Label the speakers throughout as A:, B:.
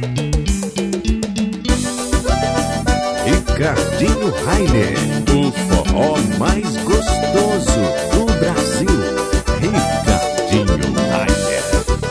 A: Ricardinho Rainer, o forró mais gostoso do Brasil. Ricardinho Rainer.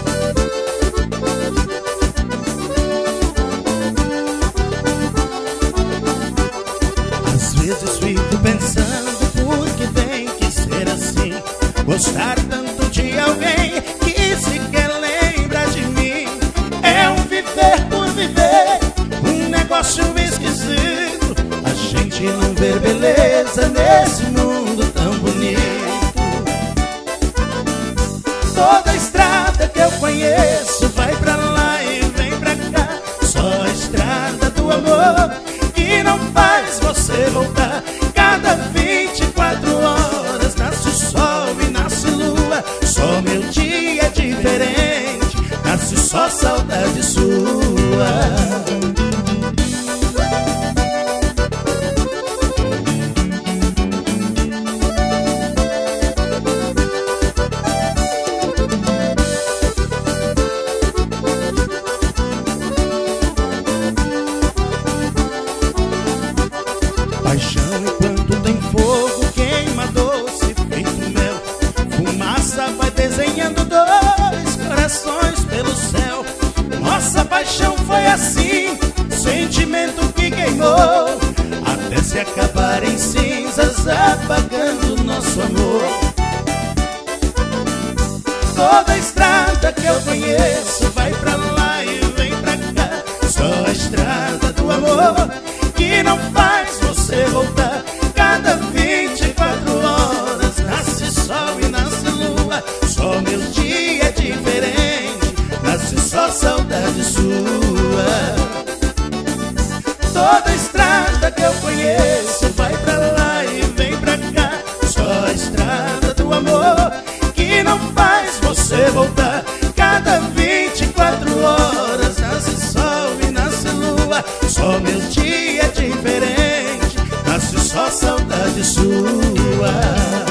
B: Às vezes fico pensando por que tem que ser assim, gostar tanto de alguém que sequer lembra de mim. É um viver por viver, um negócio esquisito. A gente não vê beleza nesse mundo tão bonito. Toda estrada que eu conheço vai pra lá e vem pra cá, só a estrada do amor que não faz você voltar. Cada 24 horas nasce sol e nasce lua, só meu dia é diferente, nasce só saudade sua. Paixão enquanto tem fogo, queima doce feito mel. Fumaça vai desenhando dois corações pelo céu. Nossa paixão foi assim, sentimento que queimou, até se acabar em cinzas, apagando nosso amor. Toda estrada que eu conheço vai pra lá e vem pra cá, só a estrada do amor que não faz você voltar. Cada 24 horas nasce sol e nasce lua, só meu dia é diferente, nasce só saudade sua. Toda estrada que eu conheço vai pra lá e vem pra cá, só a estrada do amor que não faz você voltar. Cada 24 horas nasce sol e nasce lua, só meu dia é diferente, nasce só saudade sua.